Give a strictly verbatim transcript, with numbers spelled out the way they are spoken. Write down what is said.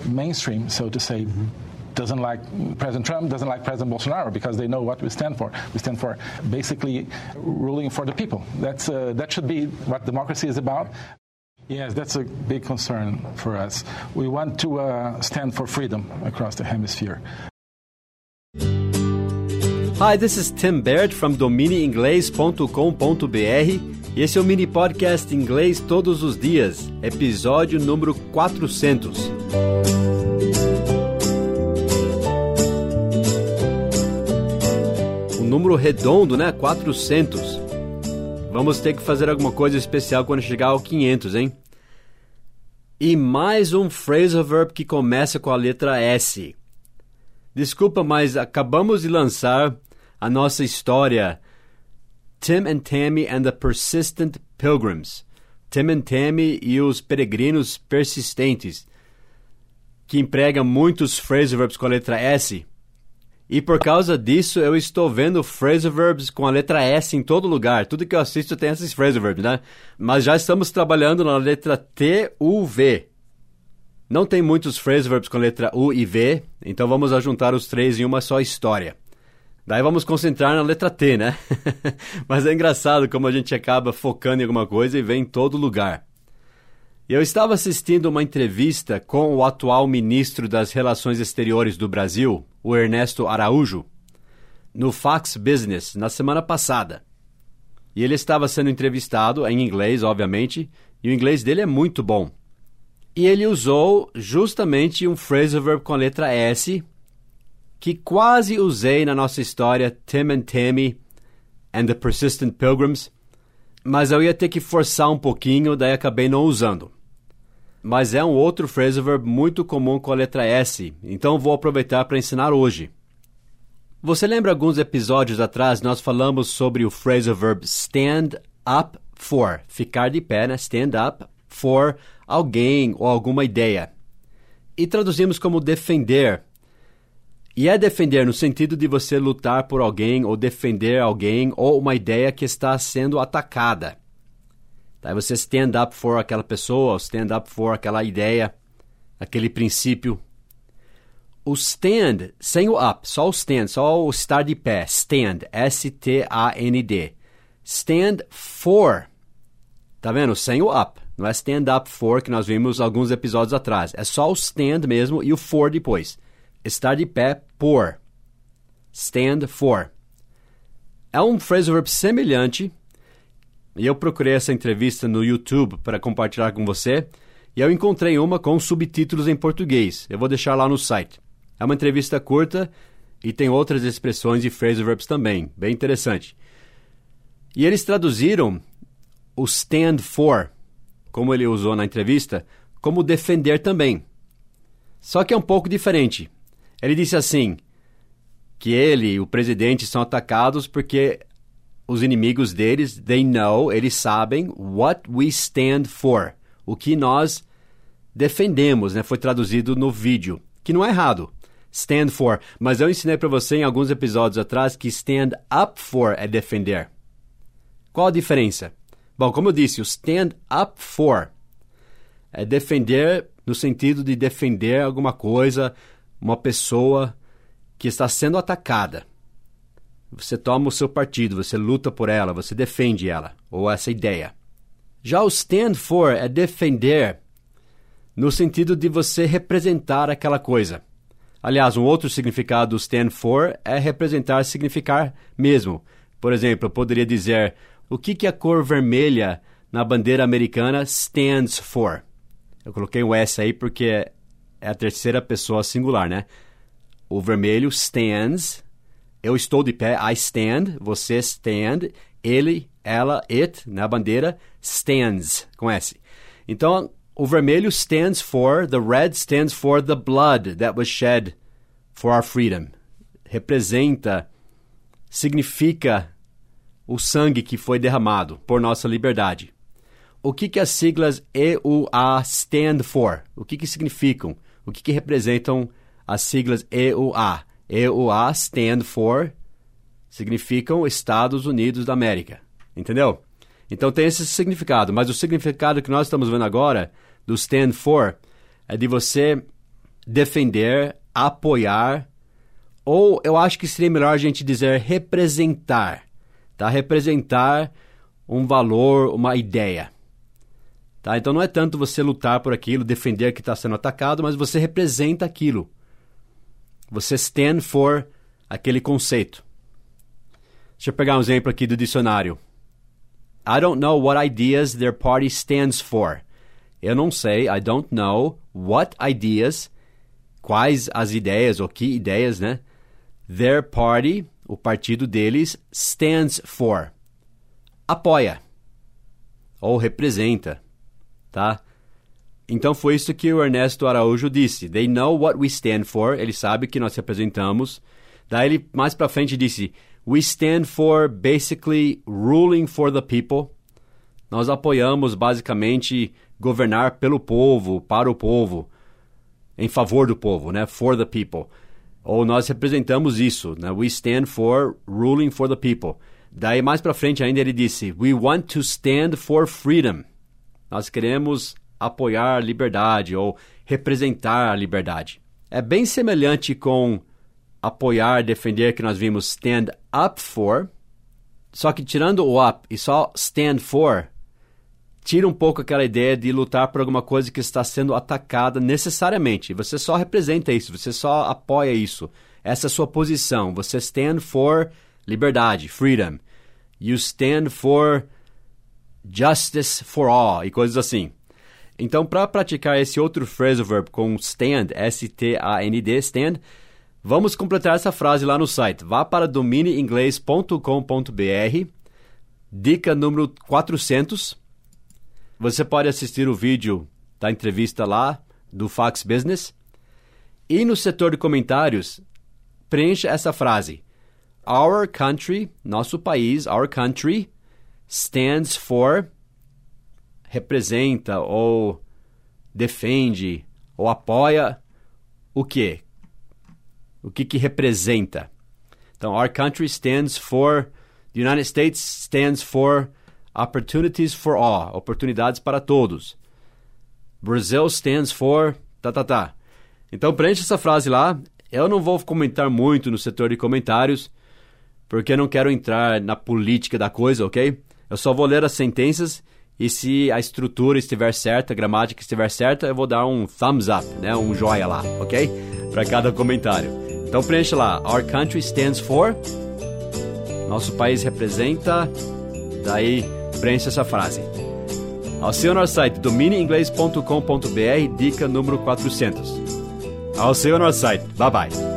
mainstream, so to say, mm-hmm. doesn't like President Trump, doesn't like President Bolsonaro, because they know what we stand for. We stand for basically ruling for the people. That's uh, that should be what democracy is about. Yes, that's a big concern for us. We want to uh, stand for freedom across the hemisphere. Hi, this is Tim Baird from domine inglês ponto com ponto b r e esse é o mini podcast Inglês Todos os Dias, episódio número quatrocentos. Um número redondo, né? quatrocentos. Vamos ter que fazer alguma coisa especial quando chegar ao quinhentos, hein? E mais um phrasal verb que começa com a letra S. Desculpa, mas acabamos de lançar a nossa história Tim and Tammy and the Persistent Pilgrims. Tim and Tammy e os peregrinos persistentes, que emprega muitos phrasal verbs com a letra S. E por causa disso, eu estou vendo phrasal verbs com a letra S em todo lugar. Tudo que eu assisto tem esses phrasal verbs, né? Mas já estamos trabalhando na letra T, U, V. Não tem muitos phrasal verbs com a letra U e V, então vamos juntar os três em uma só história. Daí vamos concentrar na letra T, né? Mas é engraçado como a gente acaba focando em alguma coisa e vê em todo lugar. Eu estava assistindo uma entrevista com o atual ministro das Relações Exteriores do Brasil, o Ernesto Araújo, no Fox Business, na semana passada. E ele estava sendo entrevistado em inglês, obviamente, e o inglês dele é muito bom. E ele usou justamente um phrasal verb com a letra S, que quase usei na nossa história Tim and Tammy and the Persistent Pilgrims, mas eu ia ter que forçar um pouquinho, daí acabei não usando. Mas é um outro phrasal verb muito comum com a letra S, então vou aproveitar para ensinar hoje. Você lembra alguns episódios atrás nós falamos sobre o phrasal verb stand up for, ficar de pé, né? Stand up for alguém ou alguma ideia. E traduzimos como defender. E é defender no sentido de você lutar por alguém ou defender alguém ou uma ideia que está sendo atacada. Daí você stand up for aquela pessoa, ou stand up for aquela ideia, aquele princípio. O stand, sem o up, só o stand, só o estar de pé, stand, S T A N D. Stand for, tá vendo? Sem o up, não é stand up for que nós vimos alguns episódios atrás. É só o stand mesmo e o for depois. Estar de pé por. Stand for. É um phrasal verb semelhante. E eu procurei essa entrevista no YouTube para compartilhar com você. E eu encontrei uma com subtítulos em português. Eu vou deixar lá no site. É uma entrevista curta e tem outras expressões e phrasal verbs também. Bem interessante. E eles traduziram o stand for, como ele usou na entrevista, como defender também. Só que é um pouco diferente. Ele disse assim, que ele e o presidente são atacados porque os inimigos deles, they know, eles sabem what we stand for, o que nós defendemos, né? Foi traduzido no vídeo, que não é errado, stand for, mas eu ensinei para você em alguns episódios atrás que stand up for é defender. Qual a diferença? Bom, como eu disse, o stand up for é defender no sentido de defender alguma coisa, uma pessoa que está sendo atacada. Você toma o seu partido, você luta por ela, você defende ela, ou essa ideia. Já o stand for é defender no sentido de você representar aquela coisa. Aliás, um outro significado do stand for é representar, significar mesmo. Por exemplo, eu poderia dizer, o que, que a cor vermelha na bandeira americana stands for? Eu coloquei um S aí porque é a terceira pessoa singular, né? O vermelho stands, eu estou de pé, I stand, você stand, ele, ela, it, na bandeira, stands, com S. Então, o vermelho stands for, the red stands for the blood that was shed for our freedom. Representa, significa o sangue que foi derramado por nossa liberdade. O que que as siglas E U A stand for? O que que significam? O que que representam as siglas E U A? E U A stand for significam Estados Unidos da América. Entendeu? Então tem esse significado. Mas o significado que nós estamos vendo agora do stand for é de você defender, apoiar, ou eu acho que seria melhor a gente dizer representar, tá? Representar um valor, uma ideia, tá? Então não é tanto você lutar por aquilo, defender que está sendo atacado, mas você representa aquilo. Você stand for aquele conceito. Deixa eu pegar um exemplo aqui do dicionário. I don't know what ideas their party stands for. Eu não sei, I don't know what ideas, quais as ideias, ou que ideias, né? Their party, o partido deles, stands for. Apoia. Ou representa, tá? Então foi isso que o Ernesto Araújo disse. They know what we stand for. Ele sabe que nós representamos. Daí ele mais pra frente disse, we stand for basically ruling for the people. Nós apoiamos basicamente governar pelo povo, para o povo, em favor do povo, né? For the people. Ou nós representamos isso, né? We stand for ruling for the people. Daí mais pra frente ainda ele disse, we want to stand for freedom. Nós queremos apoiar a liberdade ou representar a liberdade. É bem semelhante com apoiar, defender, que nós vimos stand up for, só que tirando o up e só stand for, tira um pouco aquela ideia de lutar por alguma coisa que está sendo atacada necessariamente. Você só representa isso, você só apoia isso. Essa é a sua posição. Você stand for liberdade, freedom. You stand for justice for all e coisas assim. Então, para praticar esse outro phrasal verb com stand, S T A N D, stand, vamos completar essa frase lá no site. Vá para domine inglês ponto com ponto b r, dica número quatrocentos. Você pode assistir o vídeo da entrevista lá, do Fox Business. E no setor de comentários, preencha essa frase. Our country, nosso país, our country, stands for, representa ou defende ou apoia o quê? O que que representa? Então, our country stands for, the United States stands for opportunities for all, oportunidades para todos. Brazil stands for, tá, tá, tá. Então, preencha essa frase lá. Eu não vou comentar muito no setor de comentários, porque eu não quero entrar na política da coisa, ok? Eu só vou ler as sentenças e se a estrutura estiver certa, a gramática estiver certa, eu vou dar um thumbs up, né? Um joia lá, ok? Para cada comentário. Então, preencha lá. Our country stands for. Nosso país representa. Daí, preencha essa frase. I'll see you on our site, domine inglês ponto com ponto b r, dica número quatrocentos. I'll see you on our site. Bye bye.